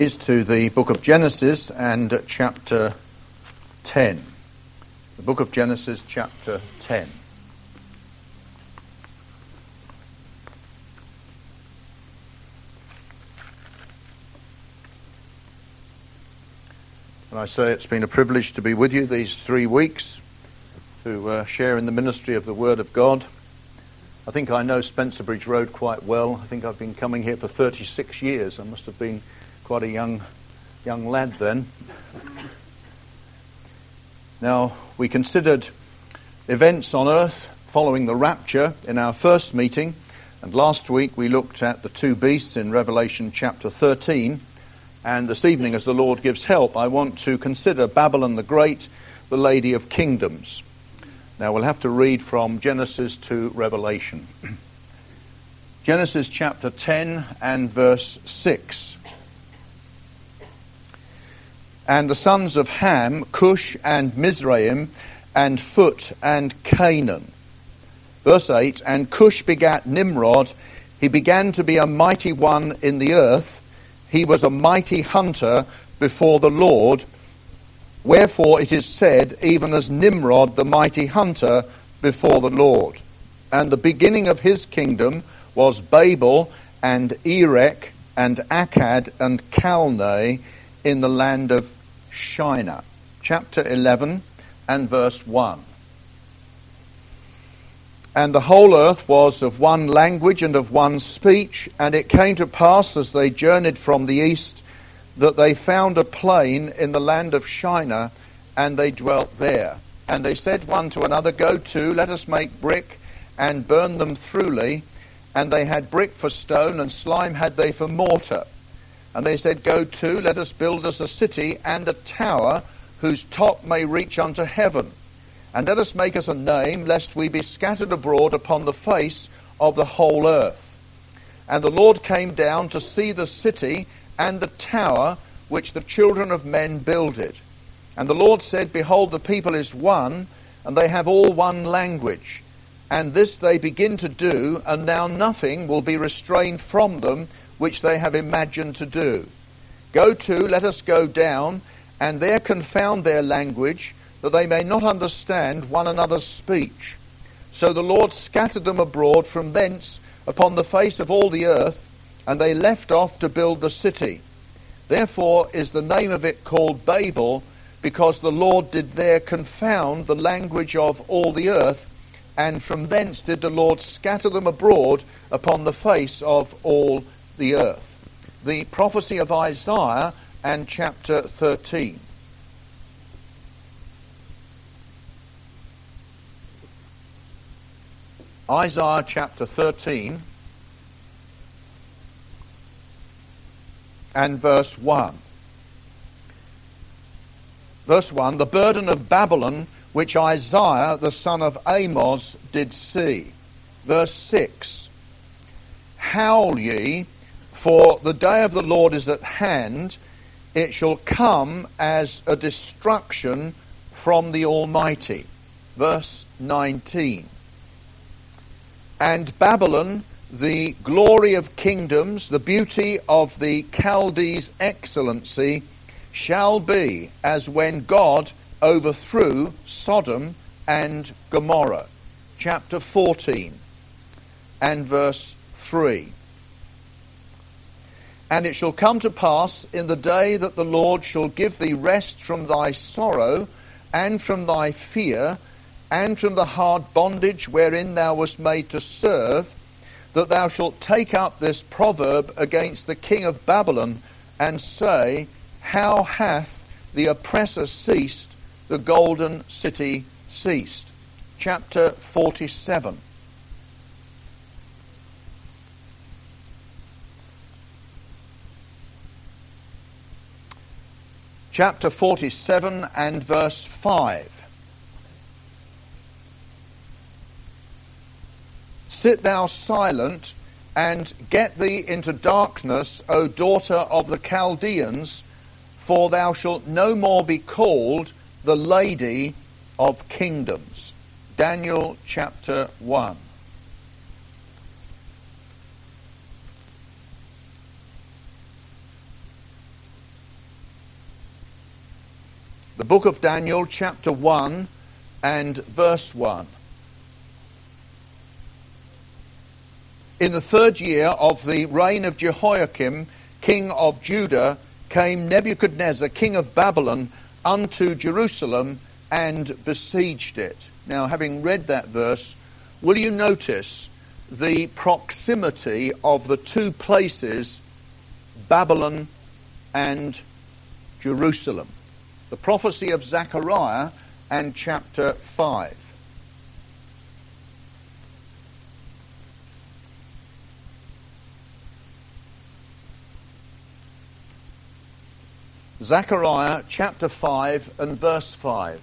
is to the book of Genesis and chapter 10. The book of Genesis, chapter 10. And I say it's been a privilege to be with you these 3 weeks to share in the ministry of the Word of God. I think I know Spencer Bridge Road quite well. I think I've been coming here for 36 years. I must have been quite a young lad then. Now, we considered events on earth following the rapture in our first meeting, and last week we looked at the two beasts in Revelation chapter 13, and this evening, as the Lord gives help, I want to consider Babylon the Great, the Lady of Kingdoms. Now, we'll have to read from Genesis to Revelation. Genesis chapter 10 and verse 6. And the sons of Ham, Cush and Mizraim, and Phut and Canaan. Verse 8, and Cush begat Nimrod. He began to be a mighty one in the earth. He was a mighty hunter before the Lord. Wherefore it is said, even as Nimrod the mighty hunter before the Lord. And the beginning of his kingdom was Babel and Erech and Akkad and Calneh in the land of Shinar. Chapter 11 and verse 1. And the whole earth was of one language and of one speech, and it came to pass as they journeyed from the east that they found a plain in the land of Shinar, and they dwelt there. And they said one to another, go to, let us make brick, and burn them throughly. And they had brick for stone, and slime had they for mortar. And they said, go to, let us build us a city and a tower, whose top may reach unto heaven. And let us make us a name, lest we be scattered abroad upon the face of the whole earth. And the Lord came down to see the city and the tower which the children of men builded. And the Lord said, behold, the people is one, and they have all one language. And this they begin to do, and now nothing will be restrained from them, which they have imagined to do. Go to, let us go down, and there confound their language, that they may not understand one another's speech. So the Lord scattered them abroad from thence upon the face of all the earth, and they left off to build the city. Therefore is the name of it called Babel, because the Lord did there confound the language of all the earth, and from thence did the Lord scatter them abroad upon the face of all the earth. The prophecy of Isaiah and chapter 13. Isaiah chapter 13 and verse 1. Verse 1, the burden of Babylon, which Isaiah the son of Amos did see. Verse 6, howl ye, for the day of the Lord is at hand. It shall come as a destruction from the Almighty. Verse 19, and Babylon, the glory of kingdoms, the beauty of the Chaldees' excellency, shall be as when God overthrew Sodom and Gomorrah. Chapter 14 and verse 3. And it shall come to pass in the day that the Lord shall give thee rest from thy sorrow and from thy fear and from the hard bondage wherein thou wast made to serve, that thou shalt take up this proverb against the king of Babylon, and say, how hath the oppressor ceased, the golden city ceased. Chapter 47. Chapter 47 and verse 5. Sit thou silent, and get thee into darkness, O daughter of the Chaldeans, for thou shalt no more be called the Lady of Kingdoms. Daniel chapter 1. The book of Daniel, chapter 1 and verse 1. In the 3rd year of the reign of Jehoiakim, king of Judah, came Nebuchadnezzar, king of Babylon, unto Jerusalem and besieged it. Now, having read that verse, will you notice the proximity of the two places, Babylon and Jerusalem? The prophecy of Zechariah and chapter 5. Zechariah chapter 5 and verse 5.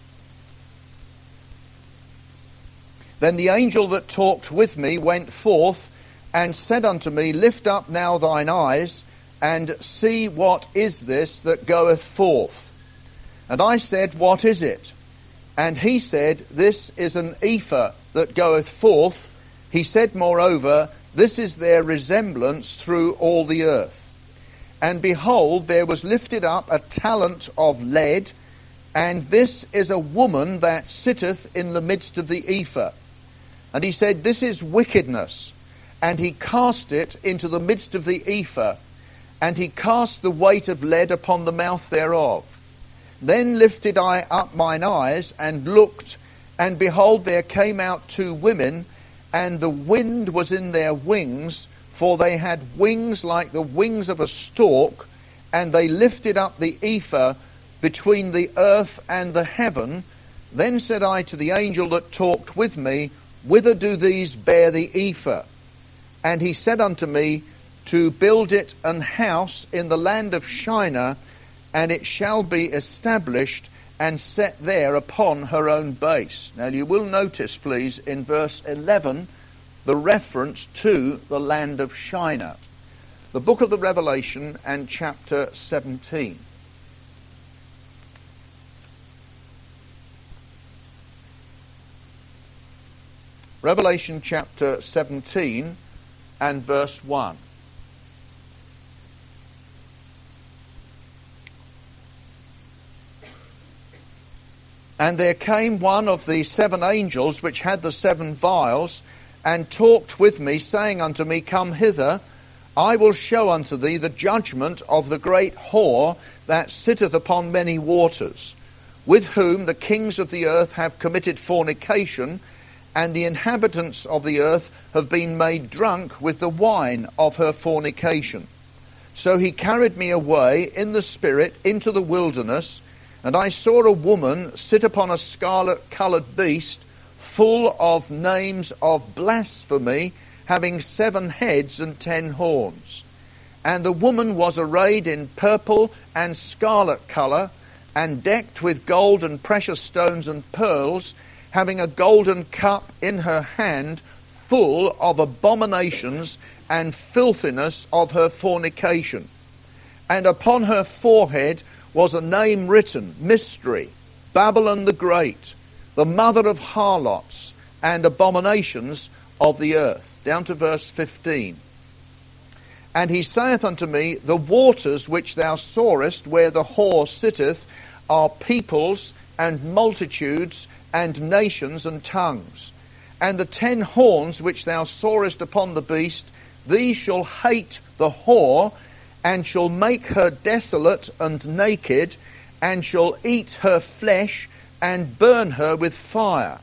Then the angel that talked with me went forth and said unto me, Lift up now thine eyes, and see what is this that goeth forth. And I said, What is it? And he said, This is an ephah that goeth forth. He said moreover, This is their resemblance through all the earth. And behold, there was lifted up a talent of lead, and this is a woman that sitteth in the midst of the ephah. And he said, This is wickedness. And he cast it into the midst of the ephah, and he cast the weight of lead upon the mouth thereof. Then lifted I up mine eyes, and looked, and behold, there came out 2 women, and the wind was in their wings, for they had wings like the wings of a stork, and they lifted up the ephah between the earth and the heaven. Then said I to the angel that talked with me, Whither do these bear the ephah? And he said unto me, To build it an house in the land of Shinar, and it shall be established and set there upon her own base. Now you will notice, please, in verse 11, the reference to the land of Shinar. The book of the Revelation and chapter 17. Revelation chapter 17 and verse 1. And there came one of the 7 angels which had the 7 vials, and talked with me, saying unto me, Come hither, I will show unto thee the judgment of the great whore that sitteth upon many waters, with whom the kings of the earth have committed fornication, and the inhabitants of the earth have been made drunk with the wine of her fornication. So he carried me away in the spirit into the wilderness, and I saw a woman sit upon a scarlet-coloured beast, full of names of blasphemy, having 7 heads and 10 horns. And the woman was arrayed in purple and scarlet colour, and decked with gold and precious stones and pearls, having a golden cup in her hand, full of abominations and filthiness of her fornication. And upon her forehead was a name written, Mystery, Babylon the Great, the mother of harlots and abominations of the earth. Down to verse 15. And he saith unto me, The waters which thou sawest where the whore sitteth are peoples and multitudes and nations and tongues. And the 10 horns which thou sawest upon the beast, these shall hate the whore, and shall make her desolate and naked, and shall eat her flesh, and burn her with fire.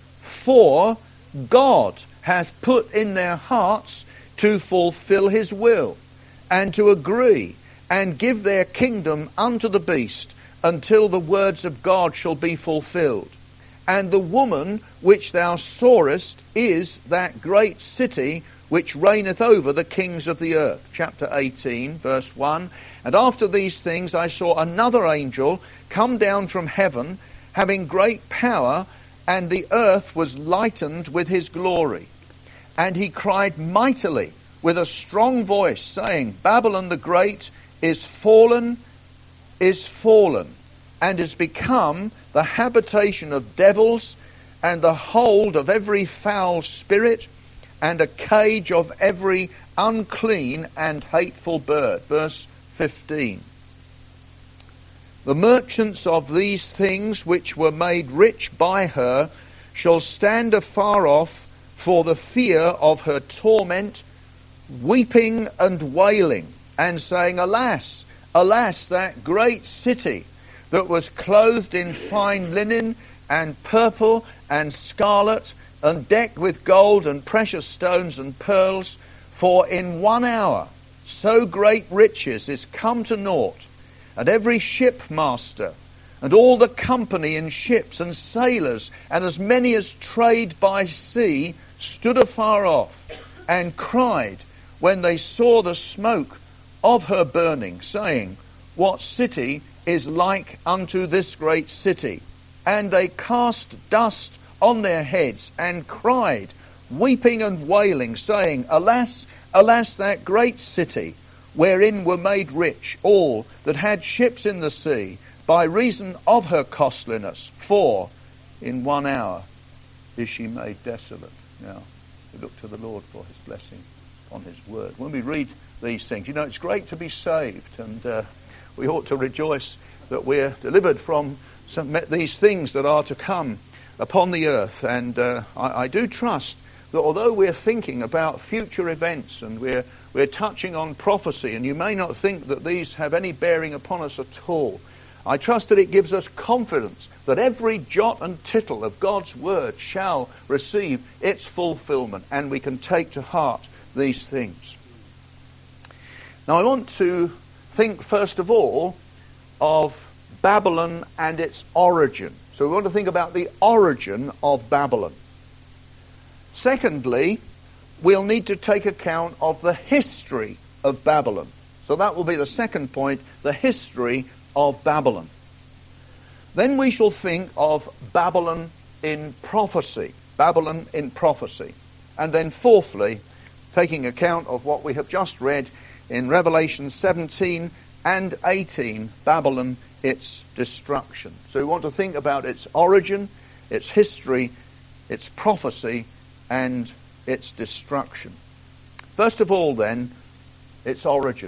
For God hath put in their hearts to fulfill his will, and to agree, and give their kingdom unto the beast, until the words of God shall be fulfilled. And the woman which thou sawest is that great city which reigneth over the kings of the earth. Chapter 18, verse 1. And after these things I saw another angel come down from heaven, having great power, and the earth was lightened with his glory. And he cried mightily with a strong voice, saying, Babylon the Great is fallen, and is become the habitation of devils, and the hold of every foul spirit, and a cage of every unclean and hateful bird. Verse 15. The merchants of these things which were made rich by her shall stand afar off for the fear of her torment, weeping and wailing, and saying, Alas, alas, that great city that was clothed in fine linen and purple and scarlet and decked with gold and precious stones and pearls, for in 1 hour so great riches is come to naught, and every shipmaster and all the company in ships and sailors and as many as trade by sea stood afar off and cried when they saw the smoke of her burning, saying, What city is like unto this great city? And they cast dust on their heads and cried, weeping and wailing, saying, Alas, alas, that great city, wherein were made rich all that had ships in the sea, by reason of her costliness. For in 1 hour is she made desolate. Now, we look to the Lord for his blessing on his word. When we read these things, it's great to be saved, and we ought to rejoice that we're delivered from these things that are to come upon the earth. And I do trust that although we're thinking about future events and we're touching on prophecy, and you may not think that these have any bearing upon us at all, I trust that it gives us confidence that every jot and tittle of God's word shall receive its fulfillment, and we can take to heart these things. Now I want to think first of all of Babylon and its origin. So we want to think about the origin of Babylon. Secondly, we'll need to take account of the history of Babylon. So that will be the second point, the history of Babylon. Then we shall think of Babylon in prophecy. Babylon in prophecy. And then fourthly, taking account of what we have just read in Revelation 17 and 18, Babylon, its destruction. So we want to think about its origin, its history, its prophecy, and its destruction. First of all, then, its origin.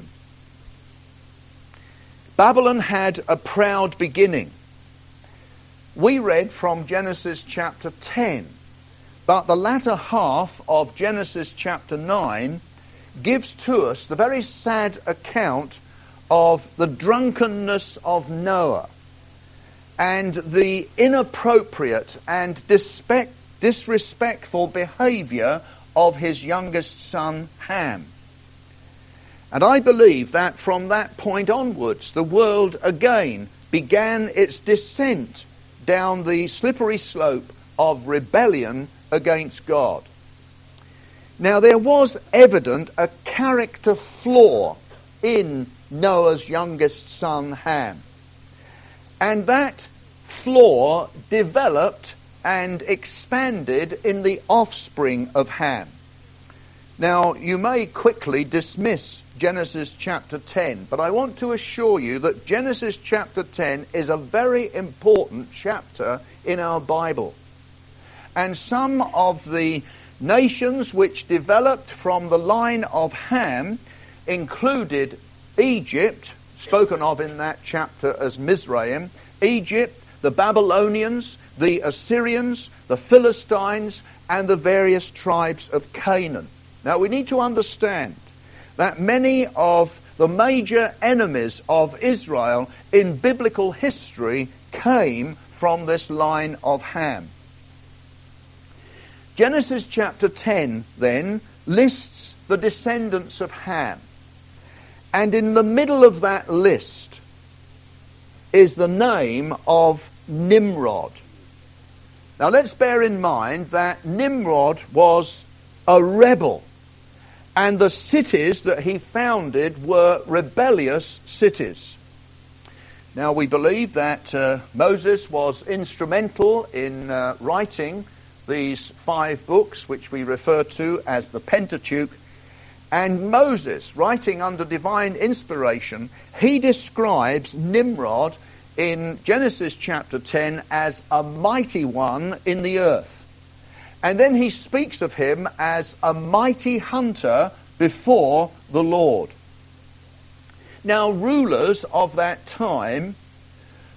Babylon had a proud beginning. We read from Genesis chapter 10, but the latter half of Genesis chapter 9 gives to us the very sad account of the drunkenness of Noah and the inappropriate and disrespectful behavior of his youngest son Ham. And I believe that from that point onwards, the world again began its descent down the slippery slope of rebellion against God. Now, there was evident a character flaw in Noah's youngest son Ham. And that flaw developed and expanded in the offspring of Ham. Now, you may quickly dismiss Genesis chapter 10, but I want to assure you that Genesis chapter 10 is a very important chapter in our Bible. And some of the nations which developed from the line of Ham included Egypt, spoken of in that chapter as Mizraim, Egypt, the Babylonians, the Assyrians, the Philistines, and the various tribes of Canaan. Now, we need to understand that many of the major enemies of Israel in biblical history came from this line of Ham. Genesis chapter 10, then, lists the descendants of Ham. And in the middle of that list is the name of Nimrod. Now, let's bear in mind that Nimrod was a rebel, and the cities that he founded were rebellious cities. Now, we believe that Moses was instrumental in writing these 5 books, which we refer to as the Pentateuch. And Moses, writing under divine inspiration, he describes Nimrod in Genesis chapter 10 as a mighty one in the earth. And then he speaks of him as a mighty hunter before the Lord. Now, rulers of that time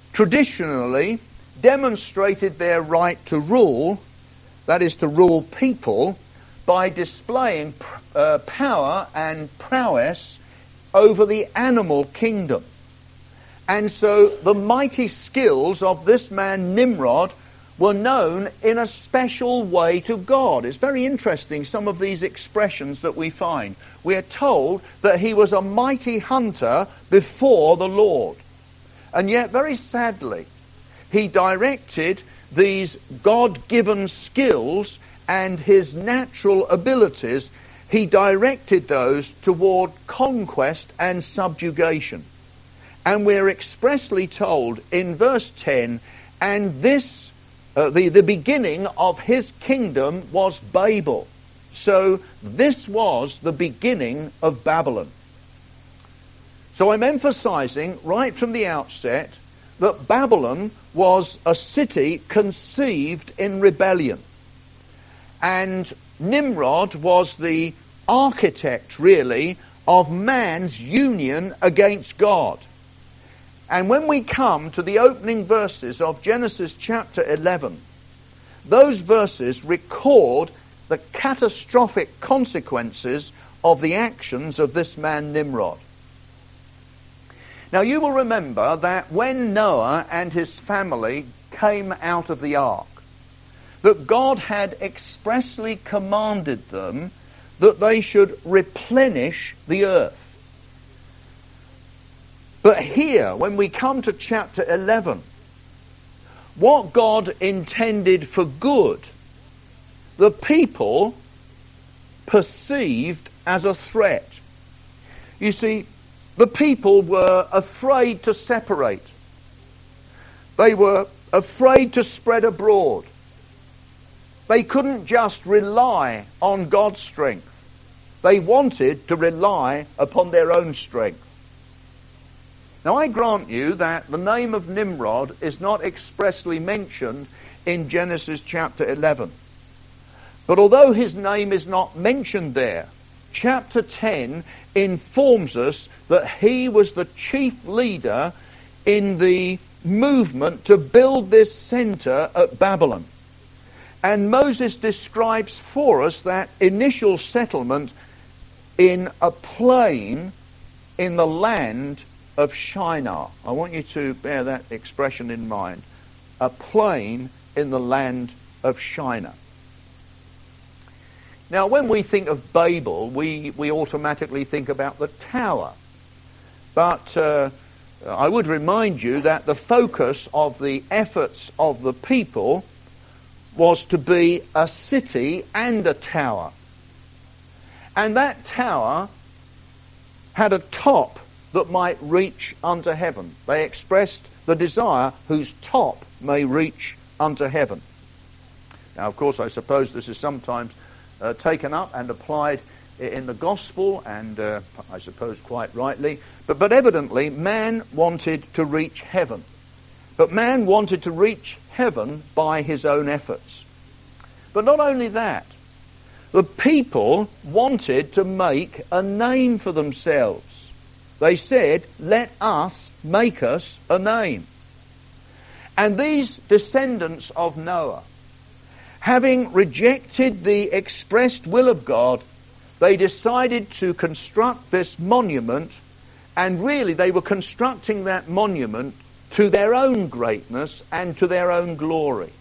traditionally demonstrated their right to rule, that is to rule people, by displaying power and prowess over the animal kingdom. And so the mighty skills of this man Nimrod were known in a special way to God. It's very interesting, some of these expressions that we find. We are told that he was a mighty hunter before the Lord. And yet, very sadly, he directed these God-given skills and his natural abilities, he directed those toward conquest and subjugation. And we're expressly told in verse 10, and this, the beginning of his kingdom was Babel. So this was the beginning of Babylon. So I'm emphasizing right from the outset that Babylon was a city conceived in rebellion. And Nimrod was the architect, really, of man's union against God. And when we come to the opening verses of Genesis chapter 11, those verses record the catastrophic consequences of the actions of this man Nimrod. Now you will remember that when Noah and his family came out of the ark, that God had expressly commanded them that they should replenish the earth. But here, when we come to chapter 11, what God intended for good, the people perceived as a threat. You see, the people were afraid to separate. They were afraid to spread abroad. They couldn't just rely on God's strength. They wanted to rely upon their own strength. Now I grant you that the name of Nimrod is not expressly mentioned in Genesis chapter 11. But although his name is not mentioned there, chapter 10 informs us that he was the chief leader in the movement to build this center at Babylon. And Moses describes for us that initial settlement in a plain in the land of Shinar. I want you to bear that expression in mind. A plain in the land of Shinar. Now, when we think of Babel, we automatically think about the tower. But I would remind you that the focus of the efforts of the people was to be a city and a tower. And that tower had a top that might reach unto heaven. They expressed the desire whose top may reach unto heaven. Now, of course, I suppose this is sometimes taken up and applied in the gospel, and I suppose quite rightly. But evidently, man wanted to reach heaven. But man wanted to reach heaven by his own efforts. But not only that, the people wanted to make a name for themselves. They said, let us make us a name. And these descendants of Noah, having rejected the expressed will of God, they decided to construct this monument, and really they were constructing that monument to their own greatness and to their own glory.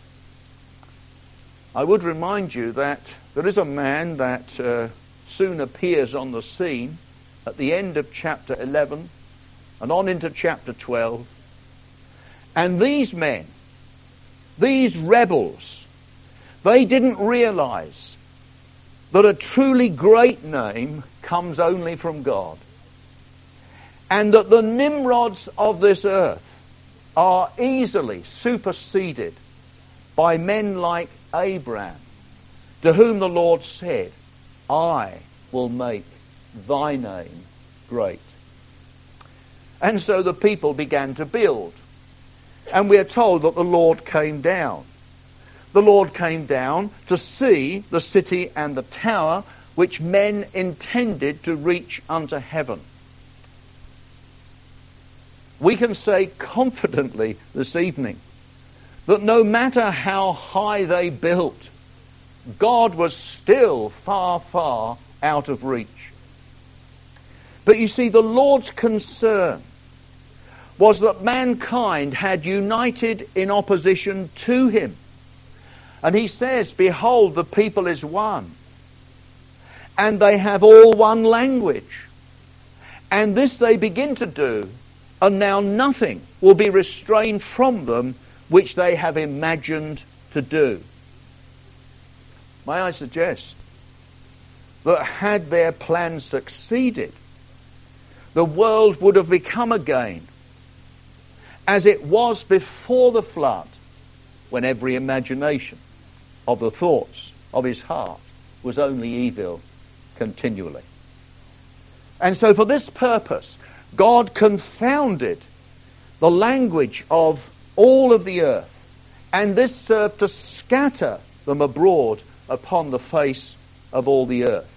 I would remind you that there is a man that soon appears on the scene at the end of chapter 11 and on into chapter 12. And these men, these rebels, they didn't realize that a truly great name comes only from God. And that the Nimrods of this earth are easily superseded by men like Abraham, to whom the Lord said, I will make thy name great. And so the people began to build. And we are told that the Lord came down. The Lord came down to see the city and the tower which men intended to reach unto heaven. we can say confidently this evening that no matter how high they built, God was still far, far out of reach. But you see, the Lord's concern was that mankind had united in opposition to him. And he says, behold, the people is one, and they have all one language. And this they begin to do, and now nothing will be restrained from them which they have imagined to do. May I suggest that had their plan succeeded, the world would have become again as it was before the flood, when every imagination of the thoughts of his heart was only evil continually. And so for this purpose, God confounded the language of all of the earth, and this served to scatter them abroad upon the face of all the earth.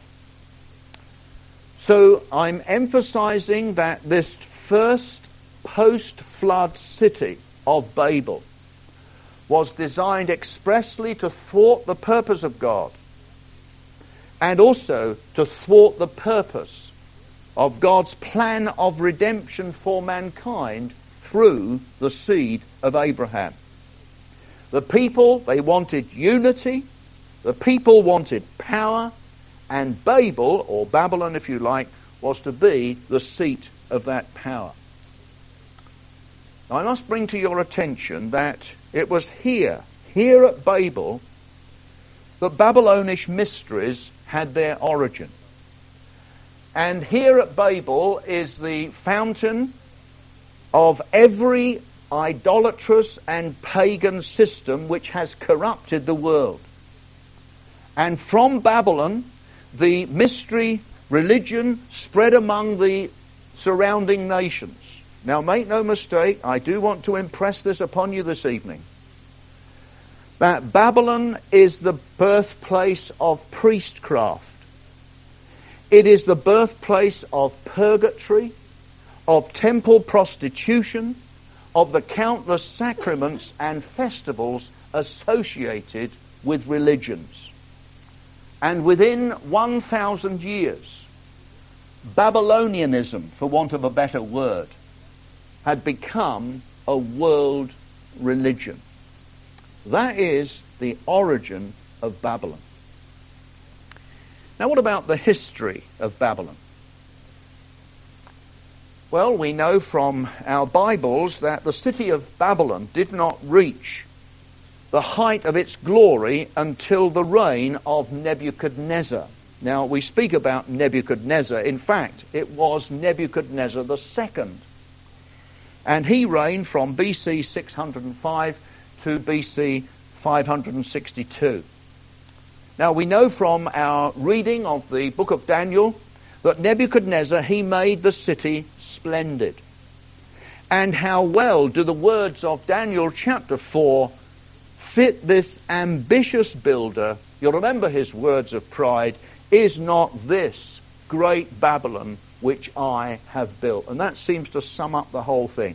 So I'm emphasizing that this first post-flood city of Babel was designed expressly to thwart the purpose of God, and also to thwart the purpose of God's plan of redemption for mankind through the seed of Abraham. The people, they wanted unity, the people wanted power, and Babel, or Babylon if you like, was to be the seat of that power. Now, I must bring to your attention that it was here at Babel, that Babylonish mysteries had their origin. And here at Babel is the fountain of every idolatrous and pagan system which has corrupted the world. And from Babylon, the mystery religion spread among the surrounding nations. Now, make no mistake, I do want to impress this upon you this evening, that Babylon is the birthplace of priestcraft. It is the birthplace of purgatory, of temple prostitution, of the countless sacraments and festivals associated with religions. And within 1,000 years, Babylonianism, for want of a better word, had become a world religion. That is the origin of Babylon. Now, what about the history of Babylon? Well, we know from our Bibles that the city of Babylon did not reach the height of its glory until the reign of Nebuchadnezzar. Now, we speak about Nebuchadnezzar. In fact, it was Nebuchadnezzar II. And he reigned from BC 605 to BC 562. Now, we know from our reading of the book of Daniel that Nebuchadnezzar, he made the city splendid. And how well do the words of Daniel chapter 4 fit this ambitious builder? You'll remember his words of pride, "Is not this great Babylon which I have built?" And that seems to sum up the whole thing.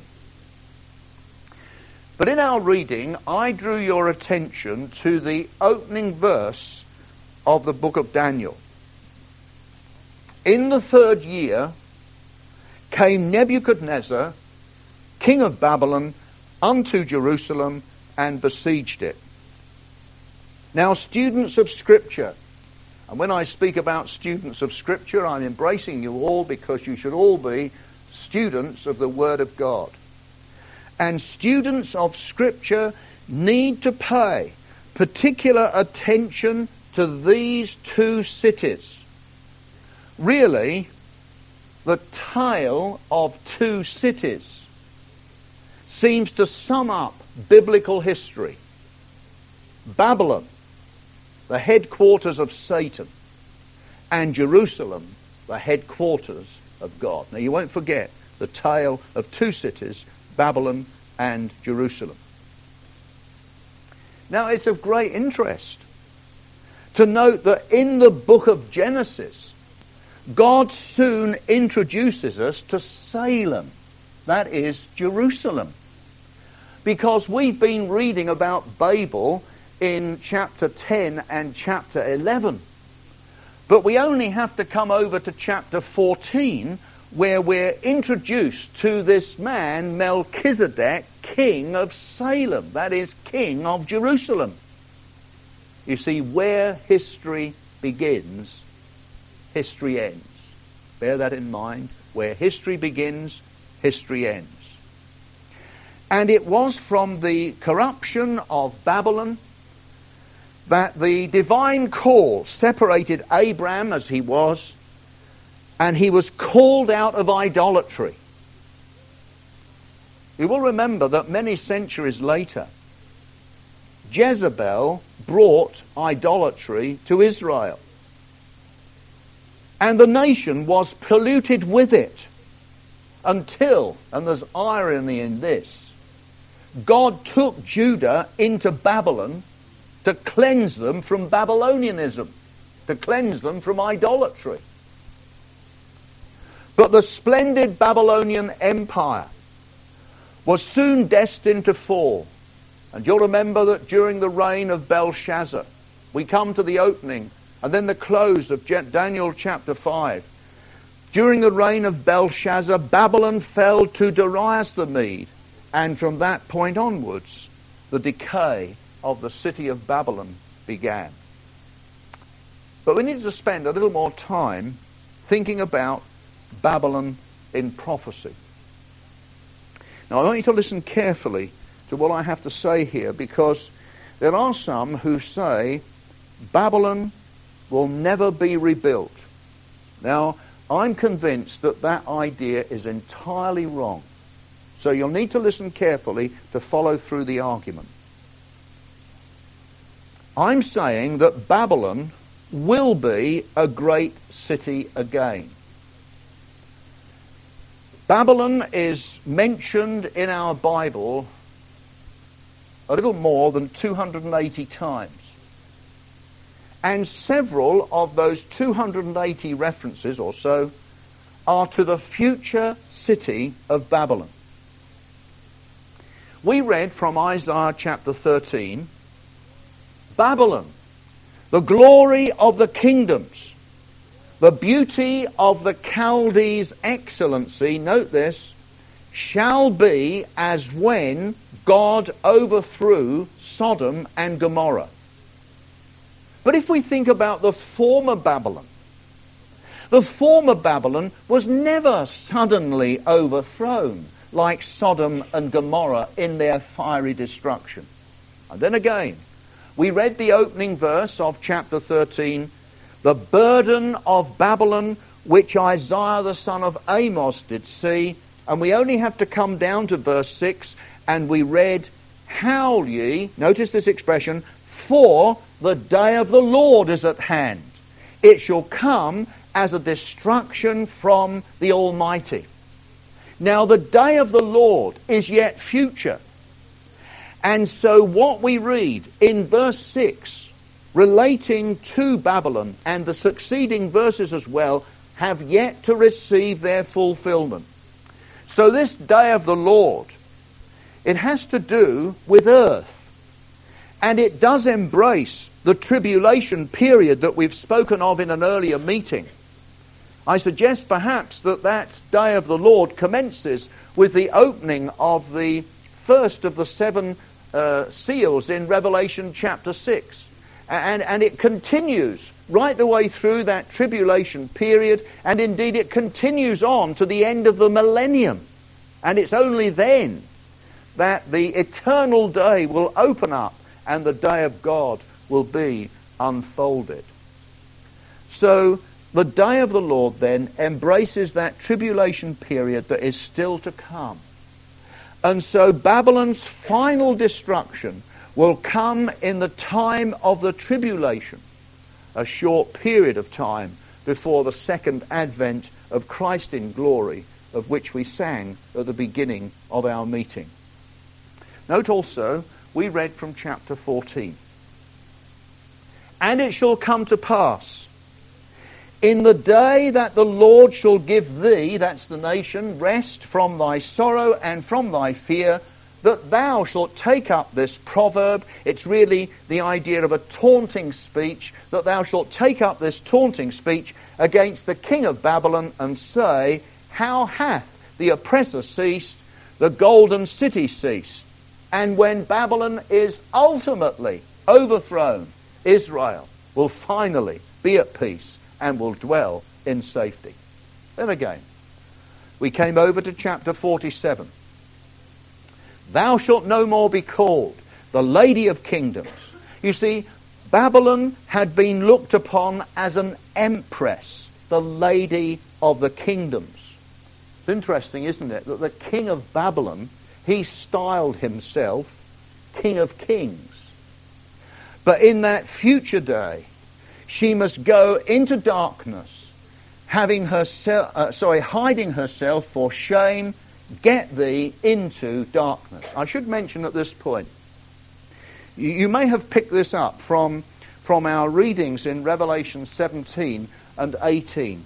But in our reading, I drew your attention to the opening verse of the book of Daniel. In the 3rd year came Nebuchadnezzar, king of Babylon, unto Jerusalem and besieged it. Now, students of Scripture, and when I speak about students of Scripture, I'm embracing you all because you should all be students of the Word of God. And students of Scripture need to pay particular attention to these two cities. Really, the tale of two cities seems to sum up biblical history. Babylon, the headquarters of Satan, and Jerusalem, the headquarters of God. Now, you won't forget the tale of two cities, Babylon and Jerusalem. Now, it's of great interest to note that in the book of Genesis, God soon introduces us to Salem. That is Jerusalem. Because we've been reading about Babel in chapter 10 and chapter 11. But we only have to come over to chapter 14, where we're introduced to this man, Melchizedek, king of Salem. That is, king of Jerusalem. You see, where history begins, history ends. Bear that in mind. Where history begins, history ends. And it was from the corruption of Babylon that the divine call separated Abraham as he was, and he was called out of idolatry. You will remember that many centuries later, Jezebel brought idolatry to Israel. And the nation was polluted with it until, and there's irony in this, God took Judah into Babylon to cleanse them from Babylonianism, to cleanse them from idolatry. But the splendid Babylonian Empire was soon destined to fall. And you'll remember that during the reign of Belshazzar, we come to the opening and then the close of Daniel chapter 5. During the reign of Belshazzar, Babylon fell to Darius the Mede, and from that point onwards, the decay of the city of Babylon began. But we need to spend a little more time thinking about Babylon in prophecy. Now, I want you to listen carefully to what I have to say here, because there are some who say Babylon will never be rebuilt. Now, I'm convinced that that idea is entirely wrong. So you'll need to listen carefully to follow through the argument. I'm saying that Babylon will be a great city again. Babylon is mentioned in our Bible a little more than 280 times. And several of those 280 references or so are to the future city of Babylon. We read from Isaiah chapter 13, Babylon, the glory of the kingdoms, the beauty of the Chaldees' excellency, note this, shall be as when God overthrew Sodom and Gomorrah. But if we think about the former Babylon, the former Babylon was never suddenly overthrown like Sodom and Gomorrah in their fiery destruction. And then again, we read the opening verse of chapter 13, the burden of Babylon which Isaiah the son of Amos did see, and we only have to come down to verse 6, and we read, howl ye, notice this expression, for the day of the Lord is at hand. It shall come as a destruction from the Almighty. Now the day of the Lord is yet future. And so what we read in verse 6 relating to Babylon and the succeeding verses as well have yet to receive their fulfillment. So this day of the Lord, it has to do with earth. And it does embrace the tribulation period that we've spoken of in an earlier meeting. I suggest perhaps that that day of the Lord commences with the opening of the first of the 7 seals in Revelation chapter 6. And it continues right the way through that tribulation period, and indeed it continues on to the end of the millennium. And it's only then that the eternal day will open up and the day of God will be unfolded. So the day of the Lord then embraces that tribulation period that is still to come. And so Babylon's final destruction will come in the time of the tribulation, a short period of time before the second advent of Christ in glory, of which we sang at the beginning of our meeting. Note also, we read from chapter 14. And it shall come to pass, In the day that the Lord shall give thee, that's the nation, rest from thy sorrow and from thy fear, that thou shalt take up this proverb. It's really the idea of a taunting speech, that thou shalt take up this taunting speech against the king of Babylon and say, how hath the oppressor ceased, the golden city ceased? And when Babylon is ultimately overthrown, Israel will finally be at peace and will dwell in safety. Then again, we came over to chapter 47. Thou shalt no more be called the Lady of Kingdoms. You see, Babylon had been looked upon as an empress, the Lady of the Kingdoms. It's interesting, isn't it, that the king of Babylon, he styled himself King of Kings. But in that future day, she must go into darkness, hiding herself for shame. Get thee into darkness. I should mention at this point, you may have picked this up from our readings in Revelation 17 and 18,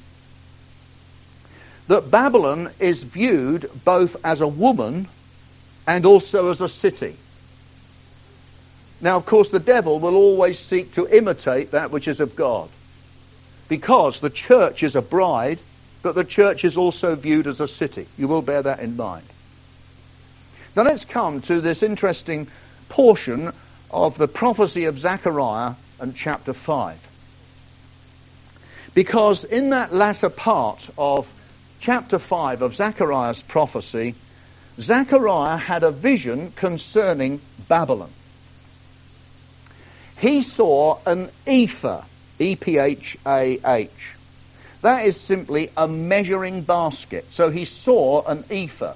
that Babylon is viewed both as a woman and also as a city. Now, of course, the devil will always seek to imitate that which is of God, because the church is a bride, but the church is also viewed as a city. You will bear that in mind. Now let's come to this interesting portion of the prophecy of Zechariah and chapter 5. Because in that latter part of chapter 5 of Zechariah's prophecy, Zechariah had a vision concerning Babylon. He saw an ephah, E-P-H-A-H. That is simply a measuring basket. So he saw an ephah.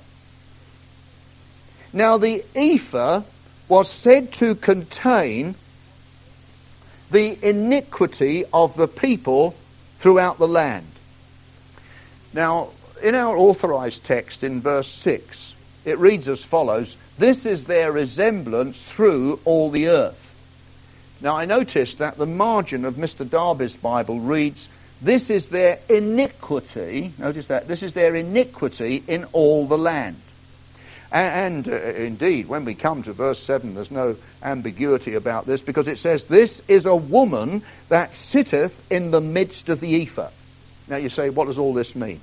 Now the ephah was said to contain the iniquity of the people throughout the land. Now, in our authorized text in verse 6, it reads as follows, "This is their resemblance through all the earth." Now, I noticed that the margin of Mr. Darby's Bible reads, "This is their iniquity," notice that, "this is their iniquity in all the land." And indeed, when we come to verse 7, there's no ambiguity about this, because it says, "This is a woman that sitteth in the midst of the ephah." Now you say, what does all this mean?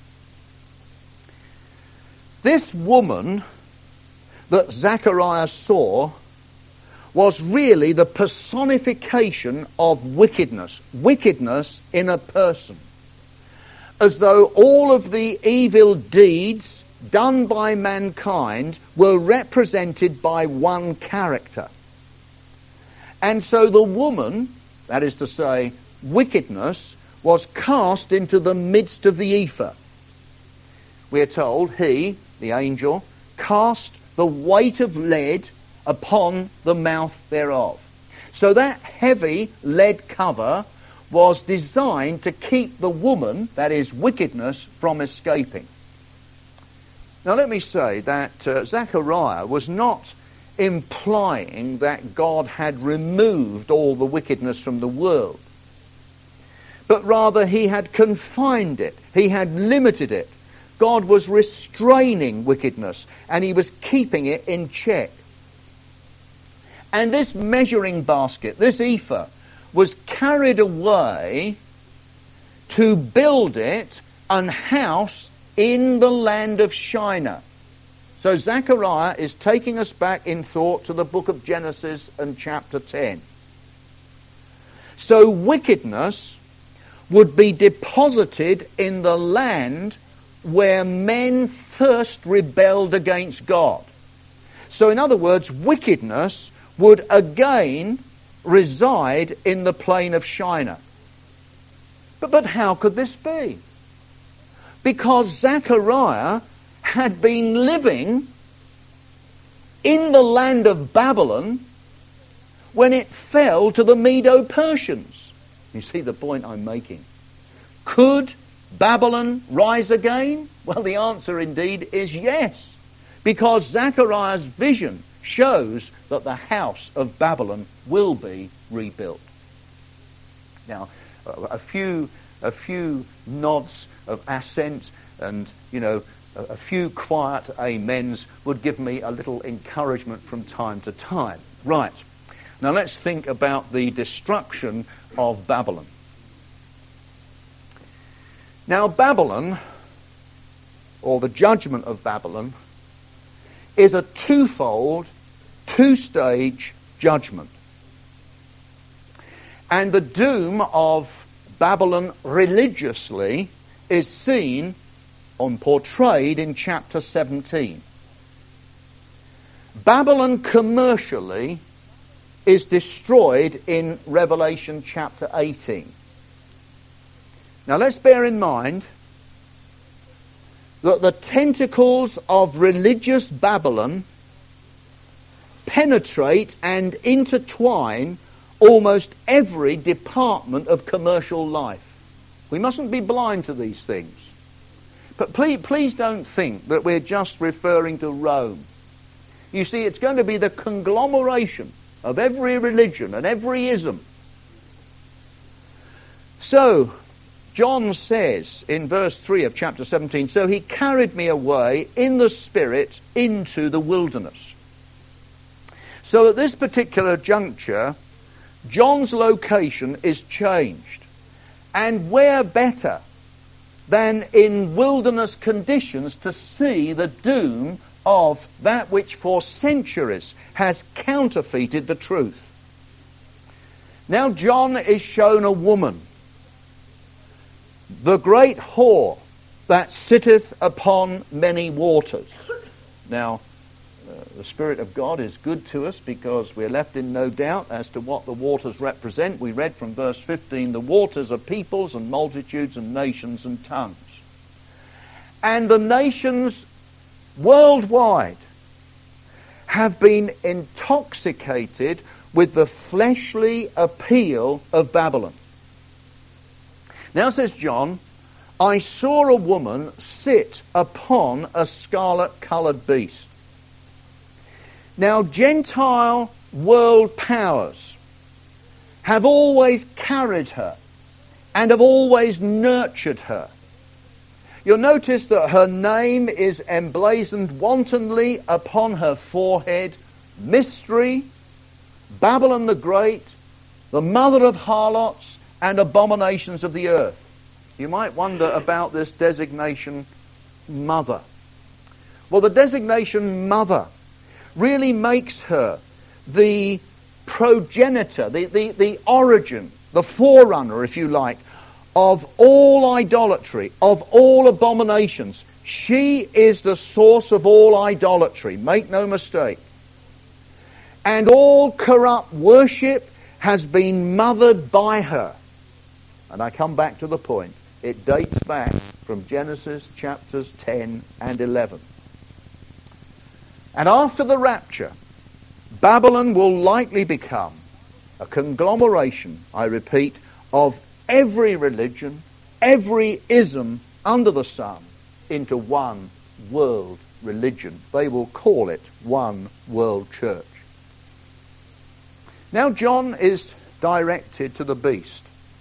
This woman that Zechariah saw was really the personification of wickedness. Wickedness in a person. As though all of the evil deeds done by mankind were represented by one character. And so the woman, that is to say, wickedness, was cast into the midst of the ephah. We are told he, the angel, cast the weight of lead upon the mouth thereof. So that heavy lead cover was designed to keep the woman, that is wickedness, from escaping. Now let me say that Zechariah was not implying that God had removed all the wickedness from the world, but rather he had confined it, he had limited it. God was restraining wickedness and he was keeping it in check. And this measuring basket, this ephah, was carried away to build it an house in the land of Shinar. So Zechariah is taking us back in thought to the book of Genesis and chapter 10. So wickedness would be deposited in the land where men first rebelled against God. So in other words, wickedness would again reside in the plain of Shinar. But how could this be? Because Zechariah had been living in the land of Babylon when it fell to the Medo-Persians. You see the point I'm making? Could Babylon rise again? Well, the answer indeed is yes, because Zechariah's vision shows that the house of Babylon will be rebuilt. Now, a few a few nods of assent and, a few quiet amens would give me a little encouragement from time to time. Right. Now let's think about the destruction of Babylon. Now Babylon, or the judgment of Babylon, is a twofold, two-stage judgment. And the doom of Babylon religiously is seen and portrayed in chapter 17. Babylon commercially is destroyed in Revelation chapter 18. Now let's bear in mind that the tentacles of religious Babylon penetrate and intertwine almost every department of commercial life. We mustn't be blind to these things. But please don't think that we're just referring to Rome. You see, it's going to be the conglomeration of every religion and every ism. So, John says in verse 3 of chapter 17, "So he carried me away in the Spirit into the wilderness." So at this particular juncture, John's location is changed. And where better than in wilderness conditions to see the doom of that which for centuries has counterfeited the truth. Now John is shown a woman, the great whore that sitteth upon many waters. Now, the Spirit of God is good to us because we're left in no doubt as to what the waters represent. We read from verse 15, the waters are peoples and multitudes and nations and tongues. And the nations worldwide have been intoxicated with the fleshly appeal of Babylon. Now, says John, I saw a woman sit upon a scarlet-coloured beast. Now, Gentile world powers have always carried her and have always nurtured her. You'll notice that her name is emblazoned wantonly upon her forehead, Mystery, Babylon the Great, the mother of harlots and abominations of the earth. You might wonder about this designation, mother. Well, the designation mother really makes her the progenitor, the origin, the forerunner, if you like, of all idolatry, of all abominations. She is the source of all idolatry, make no mistake. And all corrupt worship has been mothered by her. And I come back to the point. It dates back from Genesis chapters 10 and 11. And after the rapture, Babylon will likely become a conglomeration, I repeat, of every religion, every ism under the sun into one world religion. They will call it one world church. Now John is directed to the beast.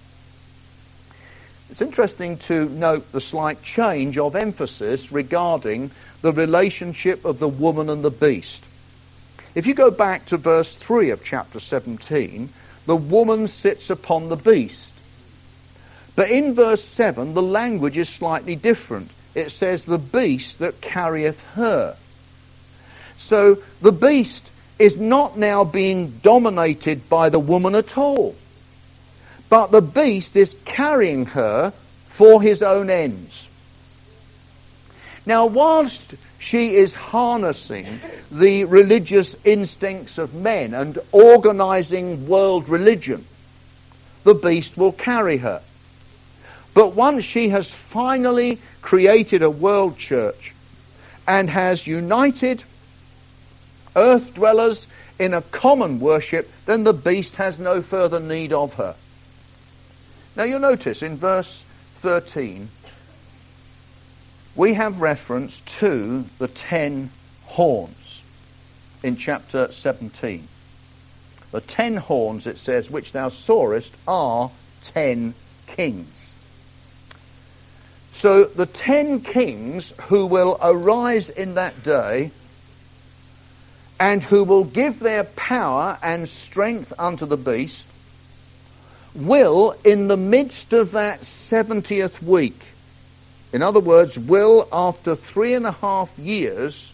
It's interesting to note the slight change of emphasis regarding the relationship of the woman and the beast. If you go back to verse 3 of chapter 17, the woman sits upon the beast. But in verse 7, the language is slightly different. It says, the beast that carrieth her. So the beast is not now being dominated by the woman at all. But the beast is carrying her for his own ends. Now, whilst she is harnessing the religious instincts of men and organizing world religion, the beast will carry her. But once she has finally created a world church and has united earth dwellers in a common worship, then the beast has no further need of her. Now you'll notice in verse 13, we have reference to the 10 horns in chapter 17. The 10 horns, it says, which thou sawest are 10 kings. So the 10 kings who will arise in that day and who will give their power and strength unto the beast will, in the midst of that 70th week, in other words, will, after 3.5 years,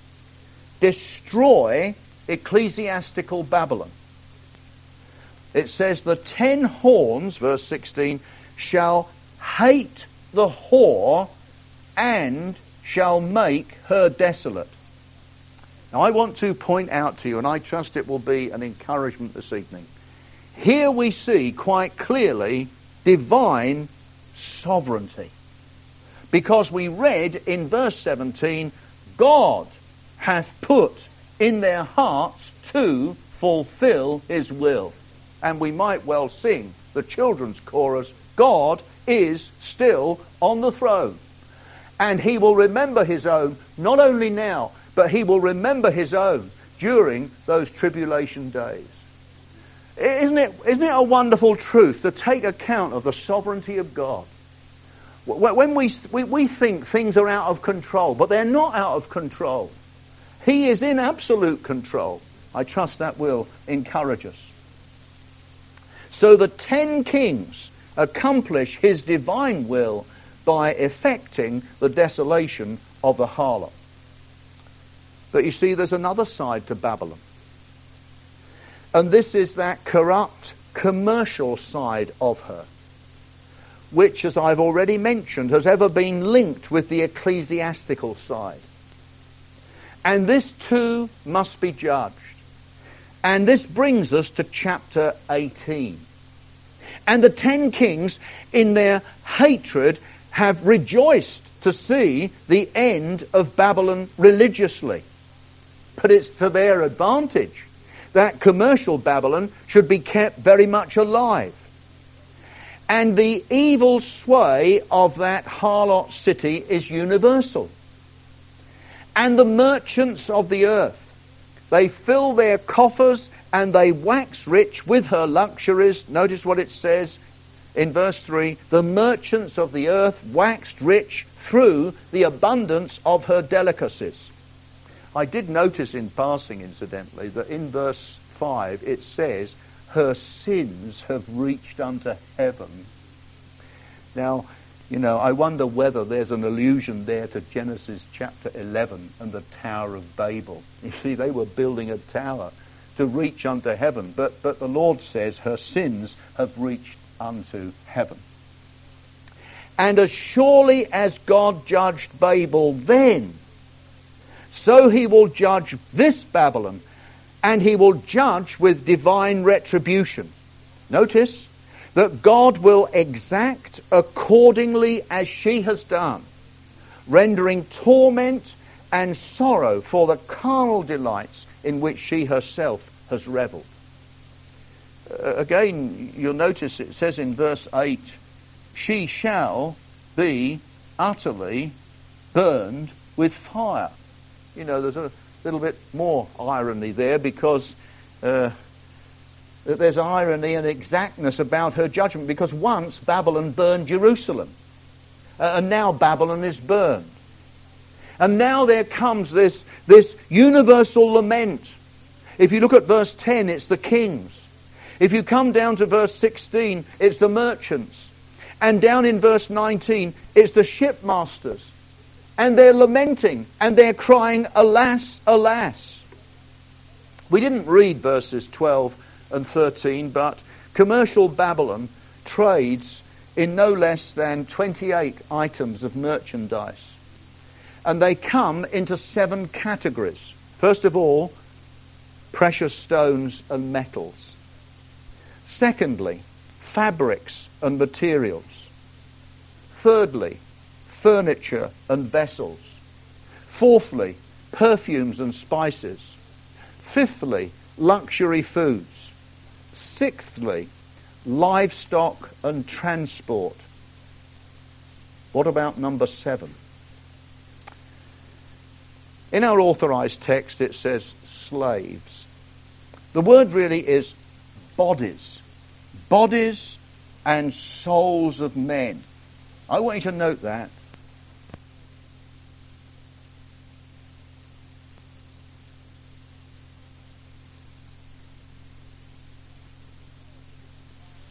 destroy ecclesiastical Babylon. It says the 10 horns, verse 16, shall hate the whore and shall make her desolate. Now I want to point out to you, and I trust it will be an encouragement this evening. Here we see quite clearly divine sovereignty. Because we read in verse 17, God hath put in their hearts to fulfill his will. And we might well sing the children's chorus, God is still on the throne. And he will remember his own, not only now, but he will remember his own during those tribulation days. Isn't it a wonderful truth to take account of the sovereignty of God? When we think things are out of control, but they're not out of control. He is in absolute control. I trust that will encourage us. So the 10 kings accomplish his divine will by effecting the desolation of the harlot. But you see, there's another side to Babylon. And this is that corrupt commercial side of her, which, as I've already mentioned, has ever been linked with the ecclesiastical side. And this too must be judged. And this brings us to chapter 18. And the 10 kings, in their hatred, have rejoiced to see the end of Babylon religiously. But it's to their advantage that commercial Babylon should be kept very much alive. And the evil sway of that harlot city is universal. And the merchants of the earth, they fill their coffers and they wax rich with her luxuries. Notice what it says in verse 3. The merchants of the earth waxed rich through the abundance of her delicacies. I did notice in passing, incidentally, that in verse 5 it says, her sins have reached unto heaven. Now, I wonder whether there's an allusion there to Genesis chapter 11 and the Tower of Babel. You see, they were building a tower to reach unto heaven, but the Lord says her sins have reached unto heaven. And as surely as God judged Babel then, so he will judge this Babylon, and he will judge with divine retribution. Notice that God will exact accordingly as she has done, rendering torment and sorrow for the carnal delights in which she herself has revelled. Again, you'll notice it says in verse 8, she shall be utterly burned with fire. There's a little bit more irony there because there's irony and exactness about her judgment, because once Babylon burned Jerusalem, and now Babylon is burned. And now there comes this universal lament. If you look at verse 10, it's the kings. If you come down to verse 16, it's the merchants. And down in verse 19, it's the shipmasters. And they're lamenting, and they're crying, alas, alas. We didn't read verses 12 and 13, but commercial Babylon trades in no less than 28 items of merchandise. And they come into 7 categories. First of all, precious stones and metals. Secondly, fabrics and materials. Thirdly, furniture and vessels. Fourthly, perfumes and spices. Fifthly, luxury foods. Sixthly, livestock and transport. What about number 7? In our authorized text it says slaves. The word really is bodies. Bodies and souls of men. I want you to note that.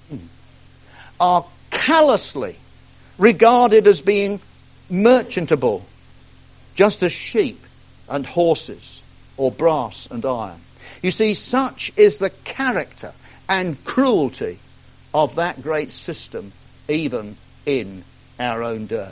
are callously regarded as being merchantable, just as sheep and horses, or brass and iron. You see, such is the character and cruelty of that great system, even in our own day.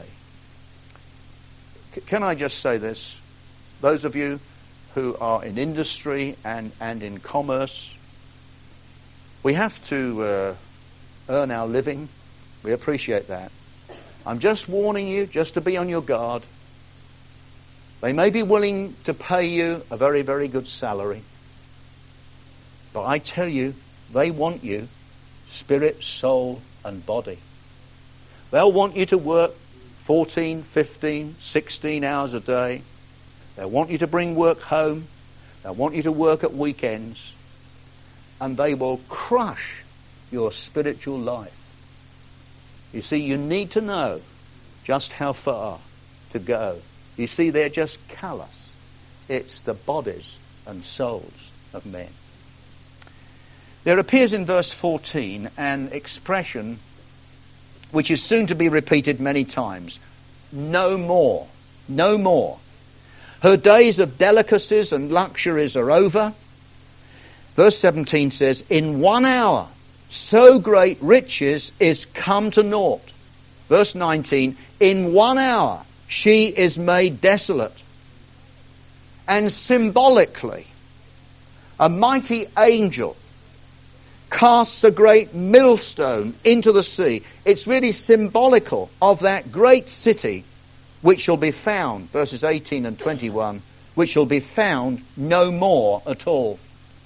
Can I just say this? Those of you who are in industry and in commerce, we have to earn our living. We appreciate that. I'm just warning you, just to be on your guard. They may be willing to pay you a very, very good salary. But I tell you, they want you, spirit, soul, and body. They'll want you to work 14, 15, 16 hours a day. They'll want you to bring work home. They'll want you to work at weekends. And they will crush your spiritual life. You see, you need to know just how far to go. You see, they're just callous. It's the bodies and souls of men. There appears in verse 14 an expression which is soon to be repeated many times. No more. No more. Her days of delicacies and luxuries are over. Verse 17 says, in 1 hour, so great riches is come to naught. Verse 19, in 1 hour, she is made desolate. And symbolically, a mighty angel casts a great millstone into the sea. It's really symbolical of that great city which shall be found, verses 18 and 21, which shall be found no more at all.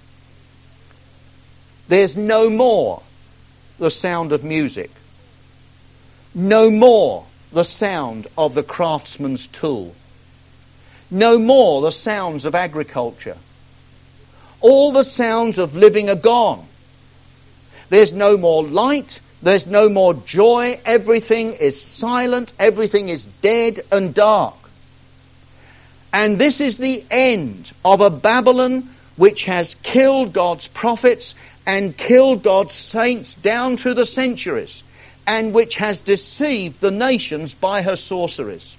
There's no more the sound of music. No more the sound of the craftsman's tool. No more the sounds of agriculture. All the sounds of living are gone. There's no more light. There's no more joy. Everything is silent. Everything is dead and dark. And this is the end of a Babylon which has killed God's prophets and killed God's saints down through the centuries, and which has deceived the nations by her sorceries.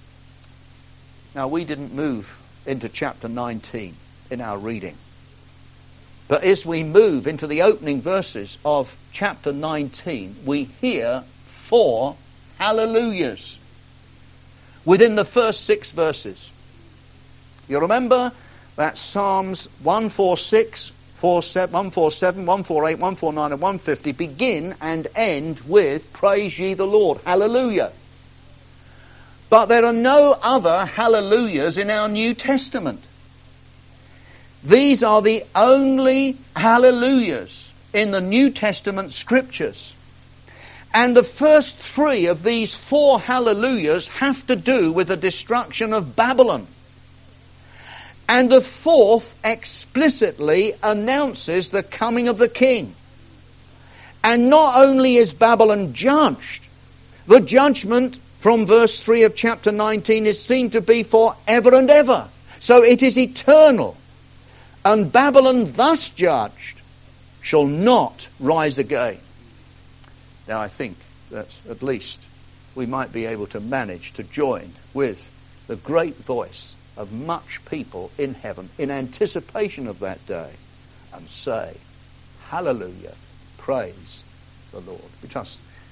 Now, we didn't move into chapter 19 in our reading. But as we move into the opening verses of chapter 19, we hear 4 hallelujahs within the first 6 verses. You remember that Psalms 146, 147, 148, 149 and 150 begin and end with praise ye the Lord, hallelujah. But there are no other hallelujahs in our New Testament. These are the only hallelujahs in the New Testament scriptures. And the first 3 of these 4 hallelujahs have to do with the destruction of Babylon. And the 4th explicitly announces the coming of the king. And not only is Babylon judged, the judgment from verse 3 of chapter 19 is seen to be for ever and ever. So it is eternal. And Babylon, thus judged, shall not rise again. Now, I think that at least we might be able to manage to join with the great voice of much people in heaven in anticipation of that day and say, hallelujah, praise the Lord. We just